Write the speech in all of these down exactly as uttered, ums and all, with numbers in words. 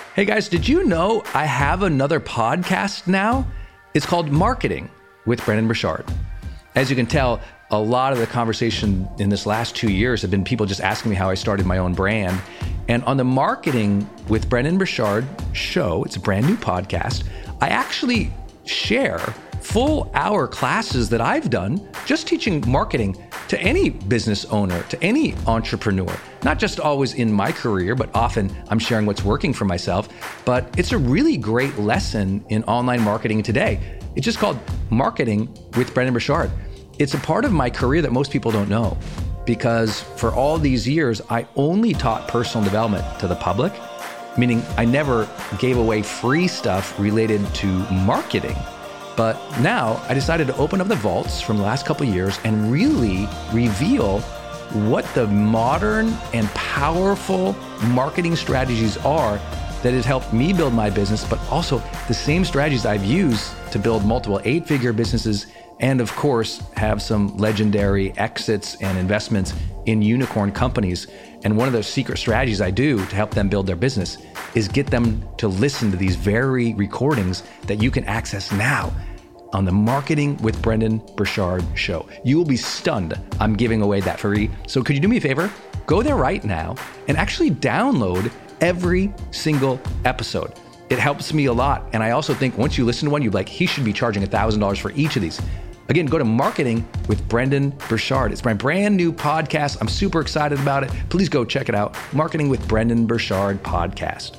Hey guys, did you know I have another podcast now? It's called Marketing with Brendon Burchard. As you can tell, a lot of the conversation in this last two years have been people just asking me how I started my own brand. And on the Marketing with Brendon Burchard show, it's a brand new podcast, I actually share full hour classes that I've done just teaching marketing to any business owner, to any entrepreneur, not just always in my career, but often I'm sharing what's working for myself. But it's a really great lesson in online marketing today. It's just called Marketing with Brendon Burchard. It's a part of my career that most people don't know, because for all these years, I only taught personal development to the public, meaning I never gave away free stuff related to marketing. But now I decided to open up the vaults from the last couple of years and really reveal what the modern and powerful marketing strategies are that has helped me build my business, but also the same strategies I've used to build multiple eight-figure businesses and, of course, have some legendary exits and investments in unicorn companies. And one of those secret strategies I do to help them build their business is get them to listen to these very recordings that you can access now on the Marketing with Brendon Burchard show. You will be stunned I'm giving away that free. So could you do me a favor? Go there right now and actually download every single episode. It helps me a lot. And I also think once you listen to one, you're like, he should be charging one thousand dollars for each of these. Again, go to Marketing with Brendon Burchard. It's my brand new podcast. I'm super excited about it. Please go check it out. Marketing with Brendon Burchard podcast.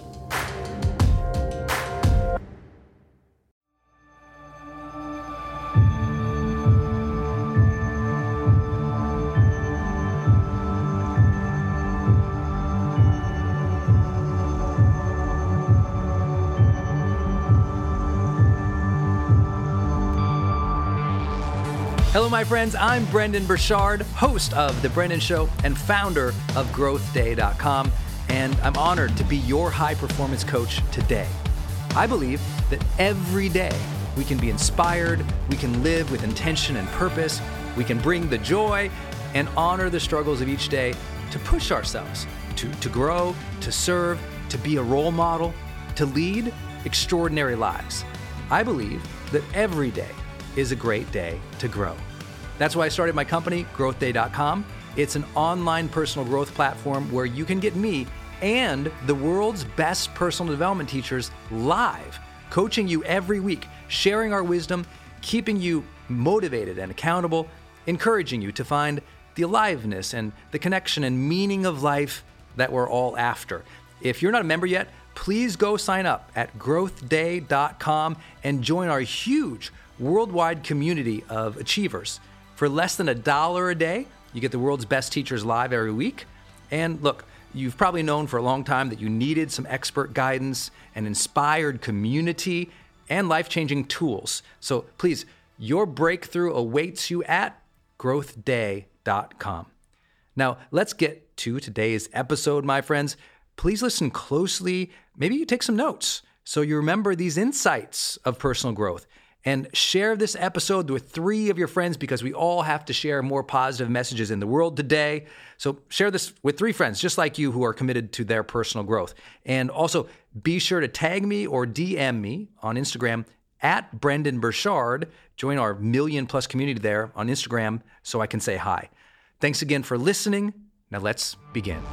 Hello, my friends. I'm Brendon Burchard, host of The Brendon Show and founder of growth day dot com, and I'm honored to be your high-performance coach today. I believe that every day we can be inspired, we can live with intention and purpose, we can bring the joy and honor the struggles of each day to push ourselves, to, to grow, to serve, to be a role model, to lead extraordinary lives. I believe that every day is a great day to grow. That's why I started my company, growth day dot com. It's an online personal growth platform where you can get me and the world's best personal development teachers live, coaching you every week, sharing our wisdom, keeping you motivated and accountable, encouraging you to find the aliveness and the connection and meaning of life that we're all after. If you're not a member yet, please go sign up at growth day dot com and join our huge worldwide community of achievers. For less than a dollar a day, you get the world's best teachers live every week. And look, you've probably known for a long time that you needed some expert guidance, an inspired community, and life-changing tools. So please, your breakthrough awaits you at growth day dot com. Now, let's get to today's episode, my friends. Please listen closely. Maybe you take some notes so you remember these insights of personal growth. And share this episode with three of your friends, because we all have to share more positive messages in the world today. So share this with three friends just like you who are committed to their personal growth. And also be sure to tag me or D M me on Instagram at Brendon Burchard. Join our million plus community there on Instagram so I can say hi. Thanks again for listening. Now let's begin.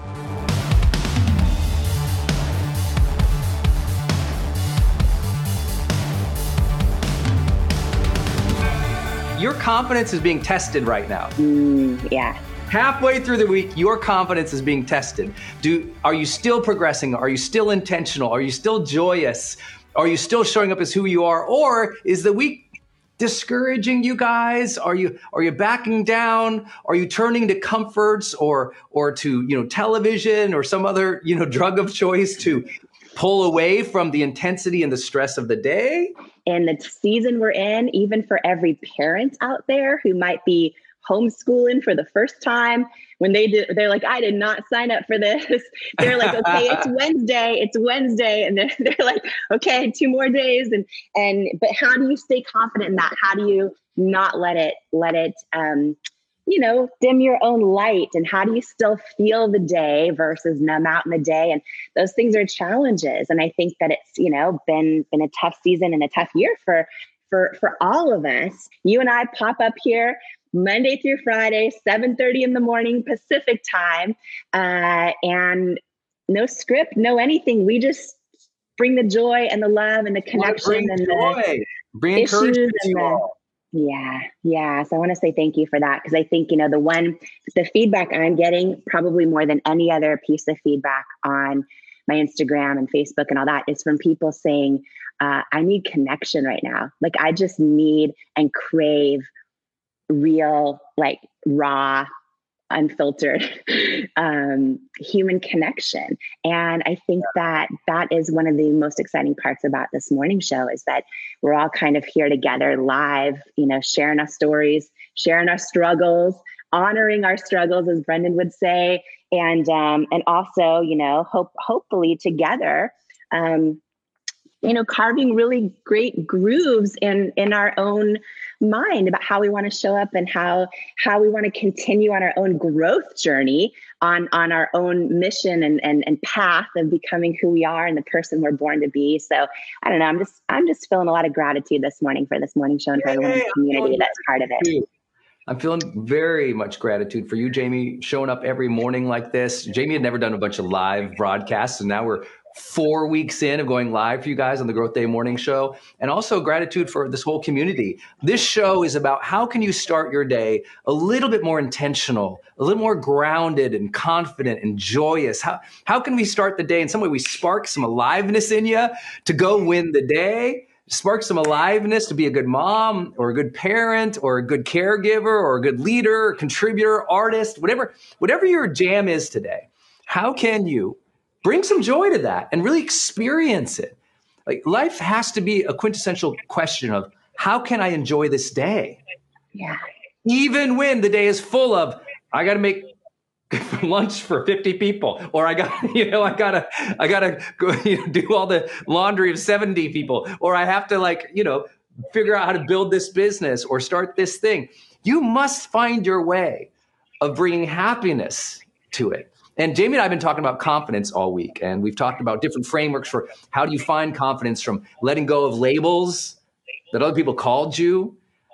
Your confidence is being tested right now. Mm, yeah. Halfway through the week, your confidence is being tested. Do are you still progressing? Are you still intentional? Are you still joyous? Are you still showing up as who you are? Or is the week discouraging you guys? Are you are you backing down? Are you turning to comforts or or to, you know, television or some other, you know, drug of choice to pull away from the intensity and the stress of the day? And the season we're in, even for every parent out there who might be homeschooling for the first time, when they do, they're like, I did not sign up for this. They're like, okay, it's Wednesday, it's Wednesday. And then they're like, okay, two more days. And, and, but how do you stay confident in that? How do you not let it, let it, um, you know, dim your own light, and how do you still feel the day versus numb out in the day? And those things are challenges. And I think that it's, you know, been been a tough season and a tough year for for for all of us. You and I pop up here Monday through Friday, seven thirty in the morning Pacific time, uh, and no script, no anything. We just bring the joy and the love and the connection and joy. the bring issues encouragement and to the, all. yeah, yeah. So I want to say thank you for that, because I think, you know, the one, the feedback I'm getting probably more than any other piece of feedback on my Instagram and Facebook and all that is from people saying, uh, I need connection right now. Like I just need and crave real, like raw, unfiltered um, human connection. And I think that that is one of the most exciting parts about this morning show, is that we're all kind of here together live, you know, sharing our stories, sharing our struggles, honoring our struggles, as Brendan would say. And, um, and also, you know, hope, hopefully together, um, you know, carving really great grooves in, in our own mind about how we want to show up and how, how we want to continue on our own growth journey, on, on our own mission and, and, and path of becoming who we are and the person we're born to be. So I don't know, I'm just, I'm just feeling a lot of gratitude this morning for this morning show and for everyone in the community that's part of it. I'm feeling very much gratitude for you, Jamie, showing up every morning like this. Jamie had never done a bunch of live broadcasts, and now we're four weeks in of going live for you guys on the Growth Day Morning Show. And also gratitude for this whole community. This show is about how can you start your day a little bit more intentional, a little more grounded and confident and joyous. How, how can we start the day in some way we spark some aliveness in you to go win the day? Spark some aliveness to be a good mom or a good parent or a good caregiver or a good leader, contributor, artist, whatever, whatever your jam is today. How can you bring some joy to that and really experience it? Like, life has to be a quintessential question of how can I enjoy this day? Yeah. Even when the day is full of, I got to make lunch for fifty people, or I got, you know, I gotta, I gotta go, you know, do all the laundry of seventy people, or I have to, like, you know, figure out how to build this business or start this thing. You must find your way of bringing happiness to it. And Jamie and I have been talking about confidence all week, and we've talked about different frameworks for how do you find confidence, from letting go of labels that other people called you,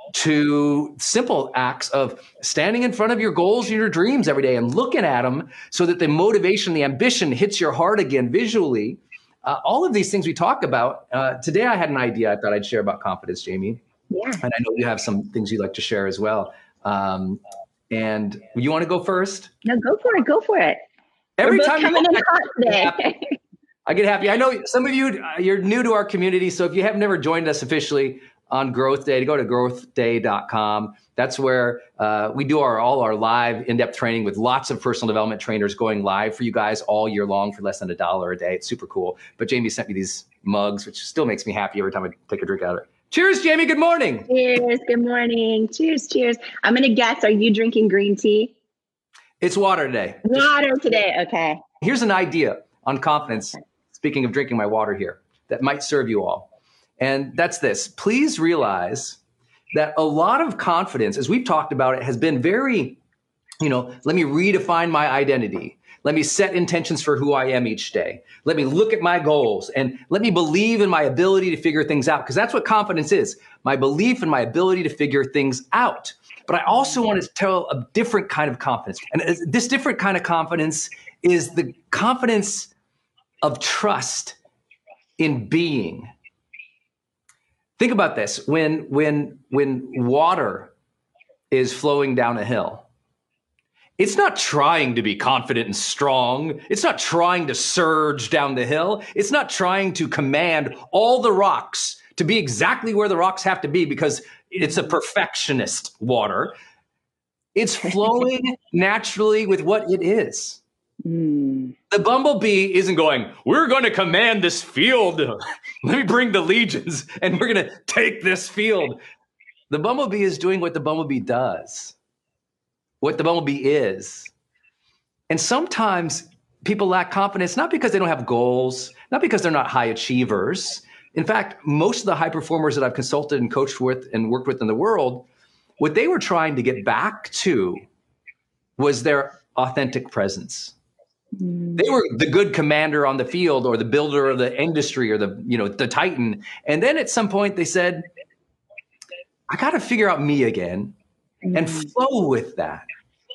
to simple acts of standing in front of your goals and your dreams every day and looking at them so that the motivation, the ambition hits your heart again visually. Uh, all of these things we talk about. Uh, today I had an idea I thought I'd share about confidence, Jamie. Yeah. And I know you have some things you'd like to share as well. Um, and you want to go first? No, go for it. Go for it. Every We're both time coming you in hot today. I get happy. I know some of you, uh, you're new to our community. So if you have never joined us officially on Growth Day, to go to growth day dot com. That's where uh, we do our all our live in-depth training with lots of personal development trainers going live for you guys all year long for less than a dollar a day. It's super cool. But Jamie sent me these mugs, which still makes me happy every time I take a drink out of it. Cheers, Jamie. Good morning. Cheers. Good morning. Cheers. Cheers. I'm going to guess, are you drinking green tea? It's water today. Water today. Okay. Here's an idea on confidence. Speaking of drinking my water here, that might serve you all. And that's this. Please realize that a lot of confidence, as we've talked about it, has been very, you know, let me redefine my identity. Let me set intentions for who I am each day. Let me look at my goals and let me believe in my ability to figure things out. Because that's what confidence is, my belief in my ability to figure things out. But I also want to tell a different kind of confidence. And this different kind of confidence is the confidence of trust in being. Think about this. When, when, when water is flowing down a hill, it's not trying to be confident and strong. It's not trying to surge down the hill. It's not trying to command all the rocks to be exactly where the rocks have to be because it's a perfectionist water. It's flowing naturally with what it is. Mm. The bumblebee isn't going, we're going to command this field. Let me bring the legions and we're going to take this field. The bumblebee is doing what the bumblebee does, what the bumblebee is. And sometimes people lack confidence, not because they don't have goals, not because they're not high achievers. In fact, most of the high performers that I've consulted and coached with and worked with in the world what they were trying to get back to was their authentic presence. They were the good commander on the field, or the builder of the industry, or the, you know, the titan. And then at some point they said, I got to figure out me again and flow with that.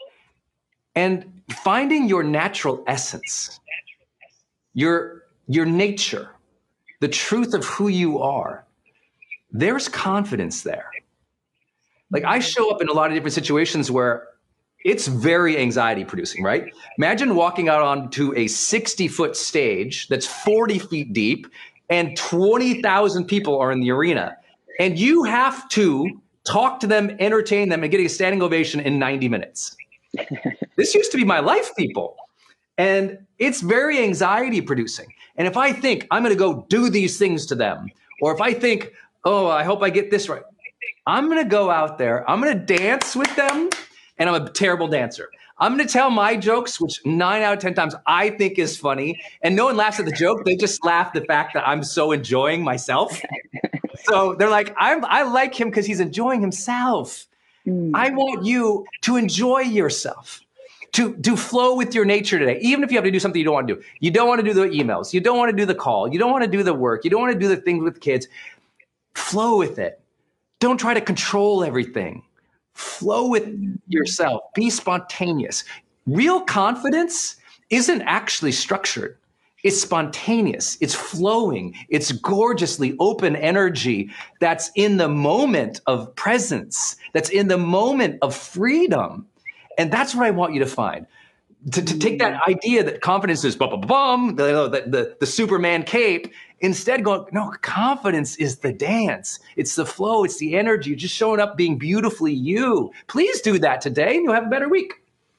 And finding your natural essence, your, your nature, the truth of who you are, there's confidence there. Like, I show up in a lot of different situations where it's very anxiety producing, right? Imagine walking out onto a sixty foot stage that's forty feet deep and twenty thousand people are in the arena. And you have to talk to them, entertain them, and get a standing ovation in ninety minutes. This used to be my life, people. And it's very anxiety producing. And if I think I'm going to go do these things to them, or if I think, oh, I hope I get this right, I'm going to go out there, I'm going to dance with them, and I'm a terrible dancer. I'm going to tell my jokes, which nine out of ten times I think is funny, and no one laughs at the joke. They just laugh at the fact that I'm so enjoying myself. So they're like, I'm, I like him because he's enjoying himself. Mm. I want you to enjoy yourself, to, to flow with your nature today, even if you have to do something you don't want to do. You don't want to do the emails. You don't want to do the call. You don't want to do the work. You don't want to do the things with kids. Flow with it. Don't try to control everything. Flow with yourself. Be spontaneous. Real confidence isn't actually structured. It's spontaneous. It's flowing. It's gorgeously open energy that's in the moment of presence, that's in the moment of freedom. And that's what I want you to find. To, to take that idea that confidence is bum, bum, bum, the, the, the, the Superman cape, instead going, no, confidence is the dance. It's the flow. It's the energy. Just showing up, being beautifully you. Please do that today and you'll have a better week.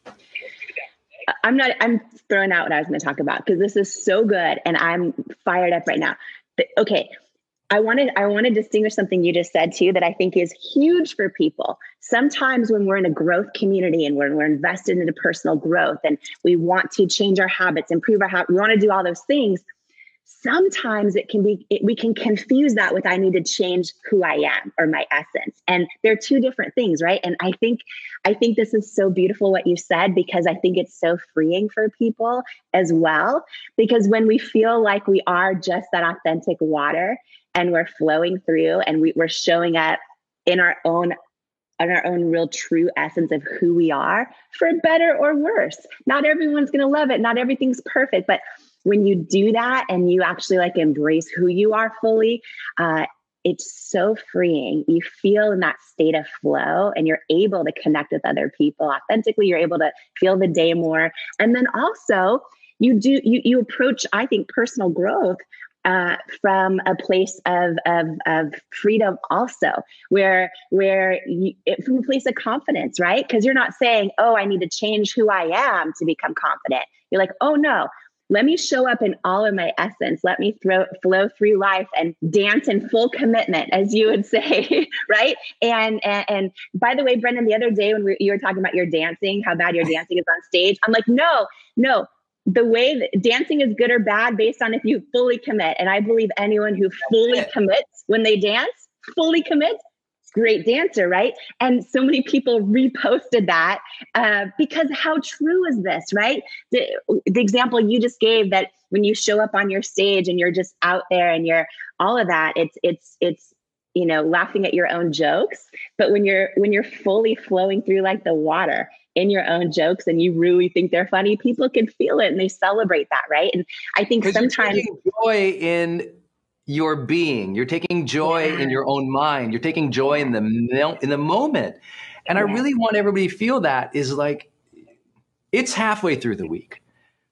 I'm not, I'm throwing out what I was going to talk about because this is so good and I'm fired up right now. But, okay. I wanted, I want to distinguish something you just said too, that I think is huge for people. Sometimes when we're in a growth community and we're, we're invested into personal growth and we want to change our habits, improve our habits, we want to do all those things. Sometimes it can be, it, we can confuse that with I need to change who I am or my essence. And they're two different things, right? And I think, I think this is so beautiful what you said, because I think it's so freeing for people as well. Because when we feel like we are just that authentic water and we're flowing through and we, we're showing up in our own in our own real true essence of who we are, for better or worse. Not everyone's going to love it. Not everything's perfect, but when you do that and you actually like embrace who you are fully, uh, it's so freeing. You feel in that state of flow and you're able to connect with other people authentically. You're able to feel the day more. And then also you do, you, you approach, I think, personal growth uh, from a place of, of, of freedom also, where, where you, it, from a place of confidence, right? Because you're not saying, oh, I need to change who I am to become confident. You're like, oh no, let me show up in all of my essence. Let me throw, flow through life and dance in full commitment, as you would say, right? And, and and by the way, Brendan, the other day when we, you were talking about your dancing, how bad your dancing is on stage, I'm like, no, no. The way that dancing is good or bad based on if you fully commit. And I believe anyone who fully commits when they dance, fully commits, great dancer, right? And so many people reposted that uh, because how true is this, right? The, the example you just gave, that when you show up on your stage and you're just out there and you're all of that, it's, it's, it's, you know, laughing at your own jokes. But when you're, when you're fully flowing through like the water in your own jokes and you really think they're funny, people can feel it and they celebrate that, right? And I think sometimes you're taking joy in your being, you're taking joy yeah. in your own mind, you're taking joy in the in the moment. And yeah. I really want everybody to feel that is like, it's halfway through the week.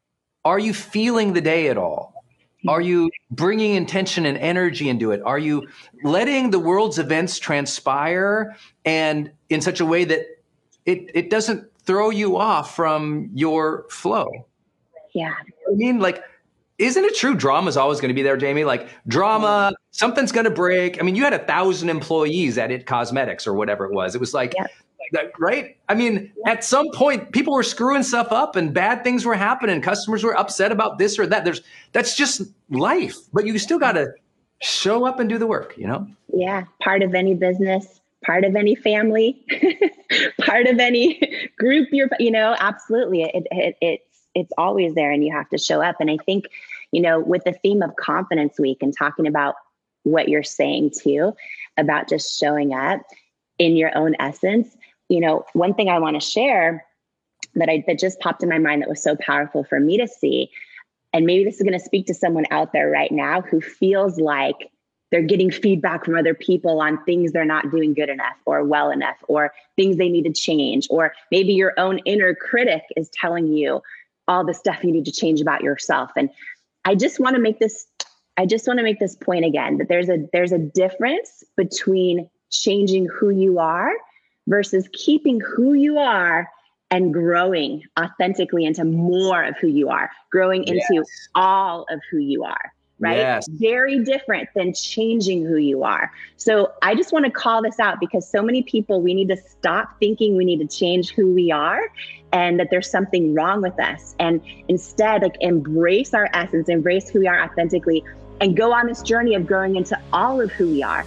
Are you feeling the day at all? Are you bringing intention and energy into it? Are you letting the world's events transpire and in such a way that it, it doesn't throw you off from your flow? Yeah. I mean, like, isn't it true drama is always going to be there, Jamie? Like drama, something's going to break. I mean, you had a thousand employees at It Cosmetics or whatever it was. It was like, yeah. right? I mean, yeah. at some point, people were screwing stuff up and bad things were happening. Customers were upset about this or that. There's that's just life. But you still got to show up and do the work, you know? Yeah. Part of any business, part of any family, part of any group you're, you know, absolutely. It, it, it's, it's always there and you have to show up. And I think, you know, with the theme of Confidence Week and talking about what you're saying too, about just showing up in your own essence, you know, one thing I want to share that I, that just popped in my mind that was so powerful for me to see. And maybe this is going to speak to someone out there right now who feels like they're getting feedback from other people on things they're not doing good enough or well enough, or things they need to change, or maybe your own inner critic is telling you all the stuff you need to change about yourself. And I just want to make this, I just want to make this point again, that there's a, there's a difference between changing who you are versus keeping who you are and growing authentically into more of who you are, growing into yes. all of who you are. Right? Yes. Very different than changing who you are. So I just want to call this out because so many people, we need to stop thinking we need to change who we are and that there's something wrong with us. And instead, like, embrace our essence, embrace who we are authentically, and go on this journey of growing into all of who we are.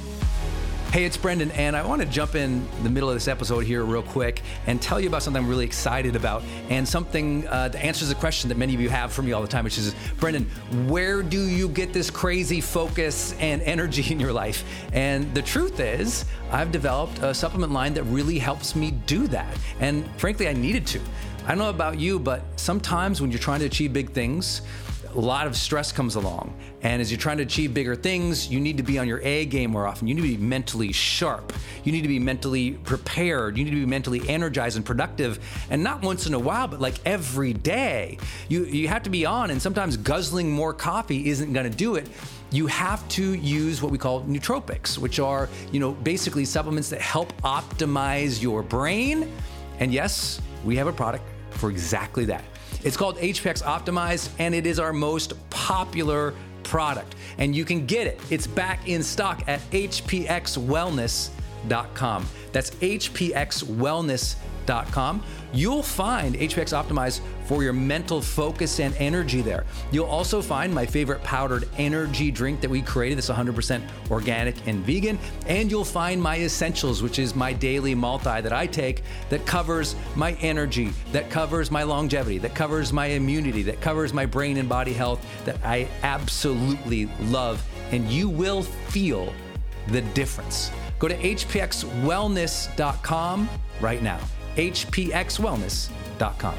Hey, it's Brendan, and I want to jump in the middle of this episode here real quick and tell you about something I'm really excited about, and something uh, that answers a question that many of you have for me all the time, which is, Brendan, where do you get this crazy focus and energy in your life? And the truth is, I've developed a supplement line that really helps me do that. And frankly, I needed to. I don't know about you, but sometimes when you're trying to achieve big things, a lot of stress comes along. And as you're trying to achieve bigger things, you need to be on your A game more often. You need to be mentally sharp. You need to be mentally prepared. You need to be mentally energized and productive. And not once in a while, but like every day. You, you have to be on, and sometimes guzzling more coffee isn't gonna do it. You have to use what we call nootropics, which are, you know, basically supplements that help optimize your brain. And yes, we have a product for exactly that. It's called H P X Optimize, and it is our most popular product. And you can get it. It's back in stock at H P X wellness dot com. That's H P X wellness dot com. You'll find H P X Optimize for your mental focus and energy there. You'll also find my favorite powdered energy drink that we created that's one hundred percent organic and vegan. And you'll find my essentials, which is my daily multi that I take that covers my energy, that covers my longevity, that covers my immunity, that covers my brain and body health, that I absolutely love. And you will feel the difference. Go to H P X wellness dot com right now. H P X wellness dot com.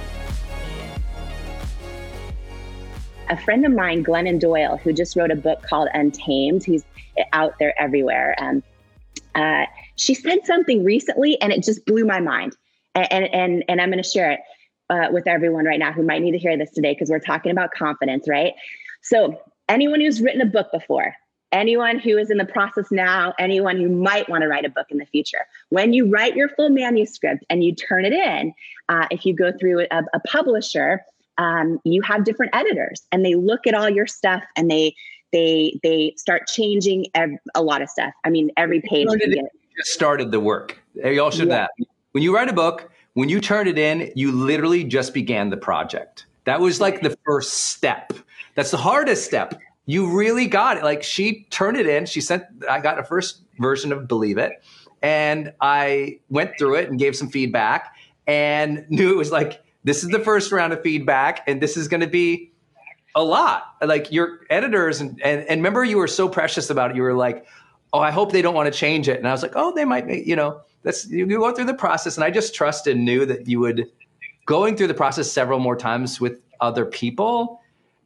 A friend of mine, Glennon Doyle, who just wrote a book called Untamed, he's out there everywhere. Um, uh, she said something recently and it just blew my mind. And, and, and, and I'm going to share it uh, with everyone right now who might need to hear this today, because we're talking about confidence, right? So anyone who's written a book before, anyone who is in the process now, anyone who might want to write a book in the future, when you write your full manuscript and you turn it in, uh, if you go through a, a publisher, um, you have different editors, and they look at all your stuff and they they they start changing ev- a lot of stuff. I mean, every page. You get just started the work. You all should yeah. that. When you write a book, when you turn it in, you literally just began the project. That was like the first step. That's the hardest step. You really got it. Like, she turned it in. She sent, I got a first version of Believe It. And I went through it and gave some feedback and knew it was like, this is the first round of feedback. And this is going to be a lot. Like, your editors and, and, and remember, you were so precious about it. You were like, oh, I hope they don't want to change it. And I was like, oh, they might, you know, that's, you go through the process. And I just trusted and knew that you would, going through the process several more times with other people,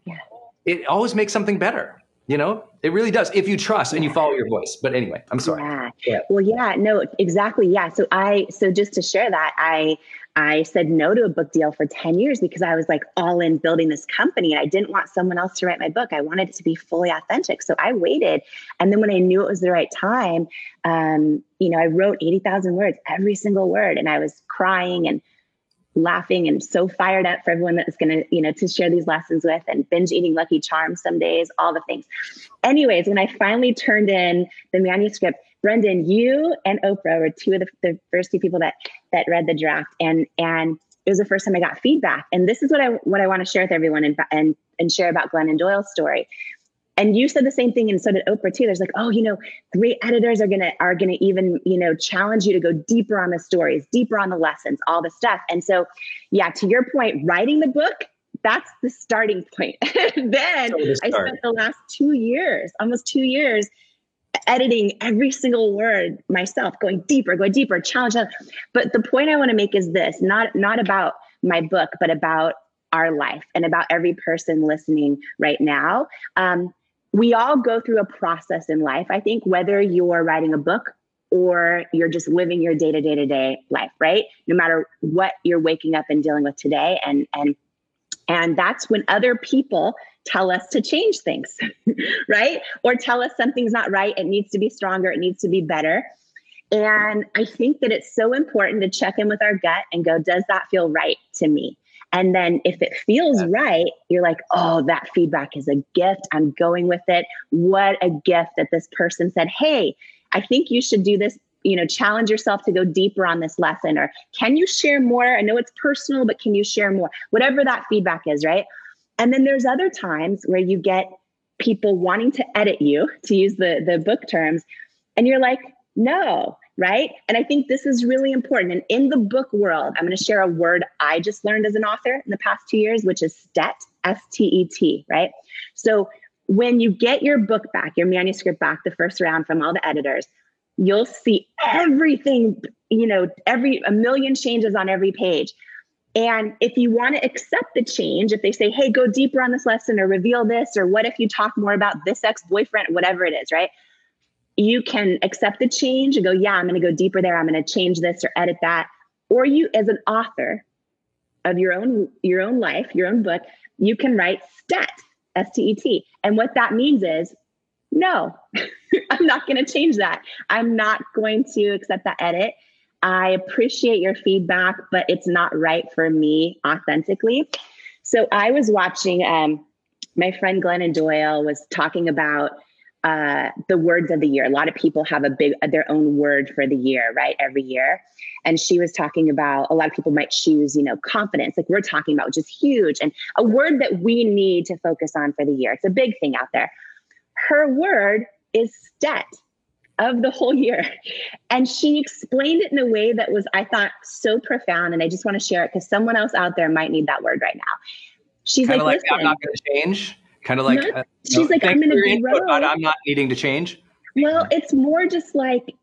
it always makes something better. You know, it really does, if you trust and you follow your voice. But anyway, I'm sorry. Yeah. yeah. Well, yeah, no, exactly. Yeah. So I, so just to share that, I, I said no to a book deal for ten years because I was like all in building this company, and I didn't want someone else to write my book. I wanted it to be fully authentic. So I waited. And then when I knew it was the right time, um, you know, I wrote eighty thousand words, every single word. And I was crying and laughing and so fired up for everyone that's going to, you know, to share these lessons with, and binge eating Lucky Charms some days, all the things. Anyways, when I finally turned in the manuscript, Brendan, you and Oprah were two of the, the first two people that, that read the draft. And, and it was the first time I got feedback. And this is what I, what I want to share with everyone and, and, and share about Glennon Doyle's story. And you said the same thing, and so did Oprah too. There's like, oh, you know, great editors are gonna are gonna even, you know, challenge you to go deeper on the stories, deeper on the lessons, all the stuff. And so, yeah, to your point, writing the book, that's the starting point. Then so I spent the last two years, almost two years, editing every single word myself, going deeper, going deeper, challenge. But the point I want to make is this: not not about my book, but about our life and about every person listening right now. Um, We all go through a process in life. I think whether you're writing a book or you're just living your day to day to day life, right? No matter what you're waking up and dealing with today. And, and, and that's when other people tell us to change things, right? Or tell us something's not right. It needs to be stronger. It needs to be better. And I think that it's so important to check in with our gut and go, does that feel right to me? And then if it feels right, you're like, oh, that feedback is a gift. I'm going with it. What a gift that this person said, hey, I think you should do this, you know, challenge yourself to go deeper on this lesson. Or can you share more? I know it's personal, but can you share more? Whatever that feedback is, right? And then there's other times where you get people wanting to edit you, to use the, the book terms, and you're like, no. Right. And I think this is really important. And in the book world, I'm going to share a word I just learned as an author in the past two years, which is S T E T, S T E T, right? So when you get your book back, your manuscript back, the first round from all the editors, you'll see everything, you know, every, a million changes on every page. And if you want to accept the change, if they say, hey, go deeper on this lesson or reveal this, or what if you talk more about this ex-boyfriend, whatever it is, right? You can accept the change and go, yeah, I'm going to go deeper there. I'm going to change this or edit that. Or you, as an author of your own, your own life, your own book, you can write S T E T, S T E T. And what that means is, no, I'm not going to change that. I'm not going to accept that edit. I appreciate your feedback, but it's not right for me authentically. So I was watching, um, my friend Glennon Doyle was talking about uh, the words of the year. A lot of people have a big, their own word for the year, right? Every year. And she was talking about, a lot of people might choose, you know, confidence, like we're talking about, which is huge. And a word that we need to focus on for the year. It's a big thing out there. Her word is S T E T of the whole year. And she explained it in a way that was, I thought, so profound. And I just want to share it because someone else out there might need that word right now. She's kind like, of like, I'm not going to change. Kind of like, not, uh, she's no, like, I'm going to grow. But I'm not needing to change. Well, it's more just like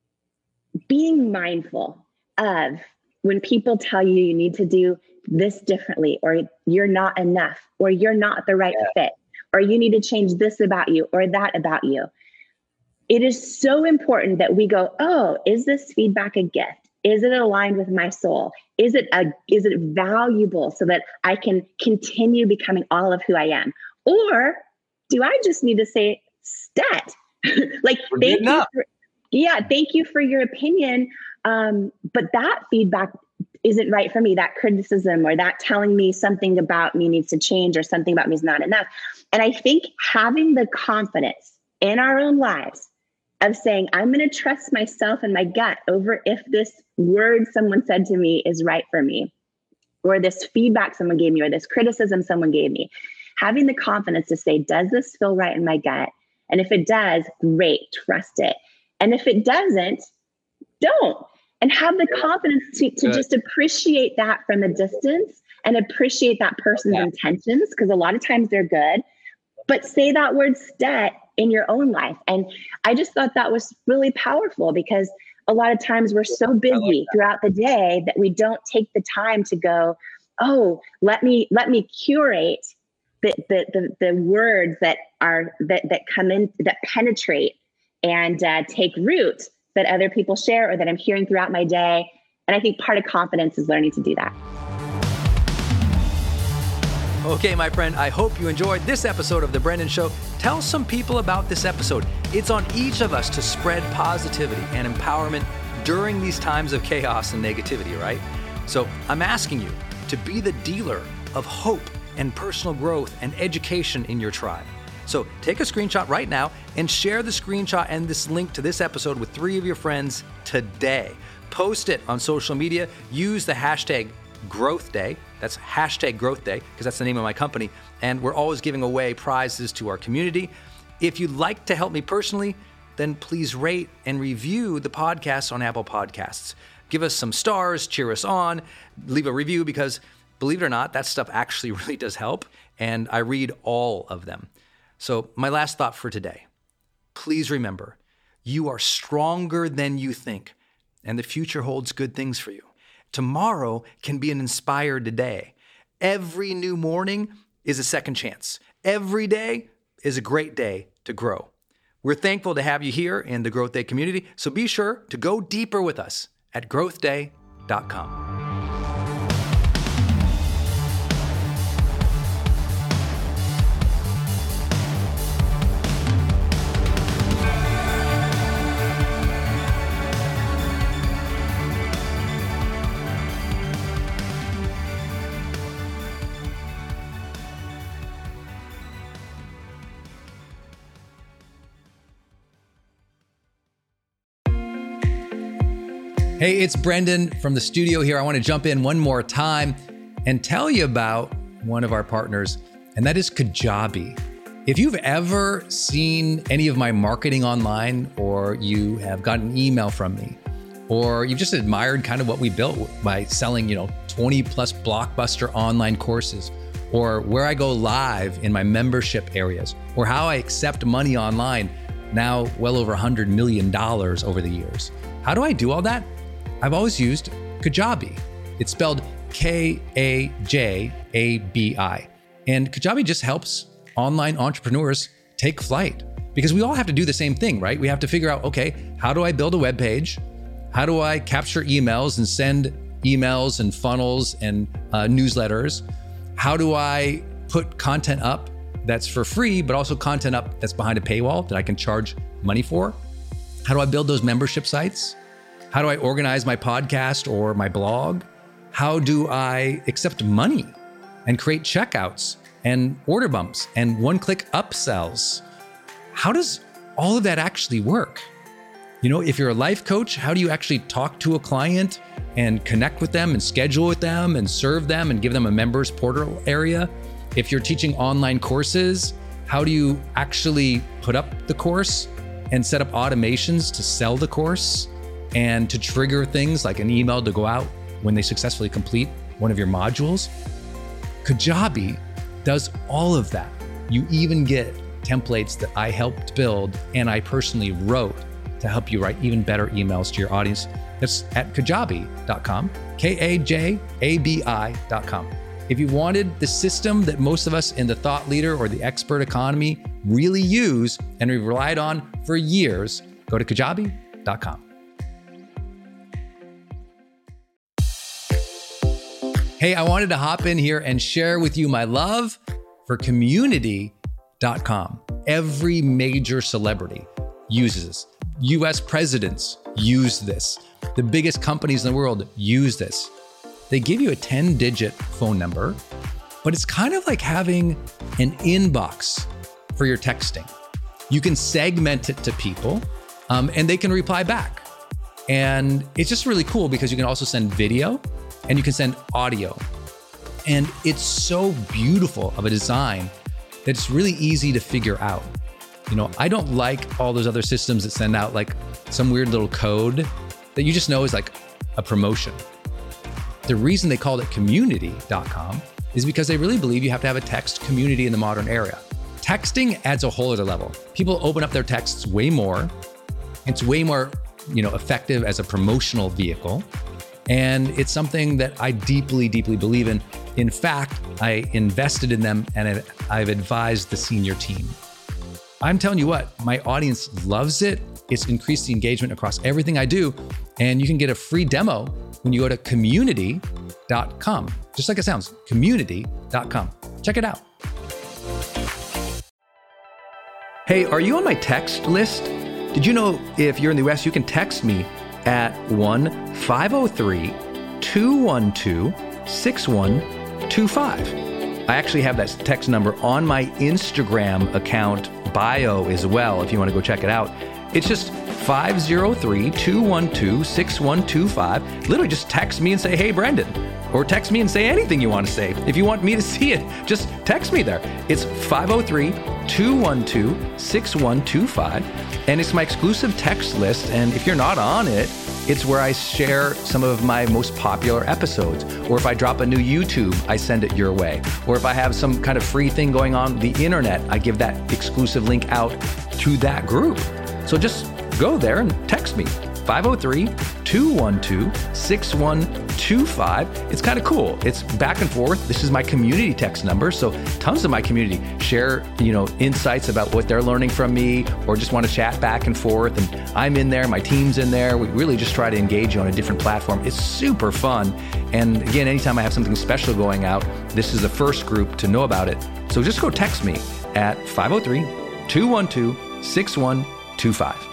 being mindful of when people tell you you need to do this differently, or you're not enough, or you're not the right yeah. fit, or you need to change this about you or that about you. It is so important that we go, oh, is this feedback a gift? Is it aligned with my soul? Is it a, is it valuable so that I can continue becoming all of who I am? Or do I just need to say stat? like, We're thank you up. for, yeah, thank you for your opinion. Um, but that feedback isn't right for me. That criticism or that telling me something about me needs to change or something about me is not enough. And I think having the confidence in our own lives of saying, I'm going to trust myself and my gut over if this word someone said to me is right for me, or this feedback someone gave me, or this criticism someone gave me, having the confidence to say, does this feel right in my gut? And if it does, great, trust it. And if it doesn't, don't. And have the confidence to, to just appreciate that from a distance and appreciate that person's yeah. intentions, because a lot of times they're good, but say that word stat in your own life. And I just thought that was really powerful, because a lot of times we're so busy like throughout the day that we don't take the time to go, oh, let me, let me curate the, the, the, the words that are, that, that come in, that penetrate and uh, take root, that other people share or that I'm hearing throughout my day. And I think part of confidence is learning to do that. Okay, my friend, I hope you enjoyed this episode of The Brendon Show. Tell some people about this episode. It's on each of us to spread positivity and empowerment during these times of chaos and negativity, right? So I'm asking you to be the dealer of hope and personal growth and education in your tribe. So take a screenshot right now and share the screenshot and this link to this episode with three of your friends today. Post it on social media. Use the hashtag Growth Day. That's hashtag Growth Day, because that's the name of my company. And we're always giving away prizes to our community. If you'd like to help me personally, then please rate and review the podcast on Apple Podcasts. Give us some stars, cheer us on, leave a review, because believe it or not, that stuff actually really does help. And I read all of them. So my last thought for today, please remember, you are stronger than you think, and the future holds good things for you. Tomorrow can be an inspired day. Every new morning is a second chance. Every day is a great day to grow. We're thankful to have you here in the Growth Day community, so be sure to go deeper with us at growth day dot com. Hey, it's Brendan from the studio here. I want to jump in one more time and tell you about one of our partners, and that is Kajabi. If you've ever seen any of my marketing online, or you have gotten an email from me, or you've just admired kind of what we built by selling, you know, twenty plus blockbuster online courses, or where I go live in my membership areas, or how I accept money online, now well over one hundred million dollars over the years. How do I do all that? I've always used Kajabi. It's spelled K A J A B I. And Kajabi just helps online entrepreneurs take flight, because we all have to do the same thing, right? We have to figure out, okay, how do I build a web page? How do I capture emails and send emails and funnels and uh, newsletters? How do I put content up that's for free, but also content up that's behind a paywall that I can charge money for? How do I build those membership sites? How do I organize my podcast or my blog? How do I accept money and create checkouts and order bumps and one-click upsells? How does all of that actually work? You know, if you're a life coach, how do you actually talk to a client and connect with them and schedule with them and serve them and give them a members portal area? If you're teaching online courses, how do you actually put up the course and set up automations to sell the course and to trigger things like an email to go out when they successfully complete one of your modules? Kajabi does all of that. You even get templates that I helped build and I personally wrote to help you write even better emails to your audience. That's at kajabi dot com, K A J A B I dot com. If you wanted the system that most of us in the thought leader or the expert economy really use and we've relied on for years, go to kajabi dot com. Hey, I wanted to hop in here and share with you my love for community dot com. Every major celebrity uses this. U S presidents use this. The biggest companies in the world use this. They give you a ten digit phone number, but it's kind of like having an inbox for your texting. You can segment it to people um, and they can reply back. And it's just really cool because you can also send video and you can send audio. And it's so beautiful of a design that it's really easy to figure out. You know, I don't like all those other systems that send out like some weird little code that you just know is like a promotion. The reason they called it community dot com is because they really believe you have to have a text community in the modern era. Texting adds a whole other level. People open up their texts way more. It's way more, you know, effective as a promotional vehicle. And it's something that I deeply, deeply believe in. In fact, I invested in them and I've advised the senior team. I'm telling you what, my audience loves it. It's increased the engagement across everything I do. And you can get a free demo when you go to community dot com. Just like it sounds, community dot com. Check it out. Hey, are you on my text list? Did you know if you're in the U S, you can text me at one five oh three, two one two, six one two five. I actually have that text number on my Instagram account bio as well, if you want to go check it out. It's just five oh three, two one two, six one two five. Literally just text me and say, hey, Brendan. Or text me and say anything you want to say. If you want me to see it, just text me there. It's five oh three, two one two, six one two five. And it's my exclusive text list. And if you're not on it, it's where I share some of my most popular episodes. Or if I drop a new YouTube, I send it your way. Or if I have some kind of free thing going on the internet, I give that exclusive link out to that group. So just go there and text me, five oh three, two one two, six one two five. It's kind of cool. It's back and forth. This is my community text number. So tons of my community share, you know, insights about what they're learning from me, or just want to chat back and forth. And I'm in there, my team's in there. We really just try to engage you on a different platform. It's super fun. And again, anytime I have something special going out, this is the first group to know about it. So just go text me at five oh three, two one two, six one two five.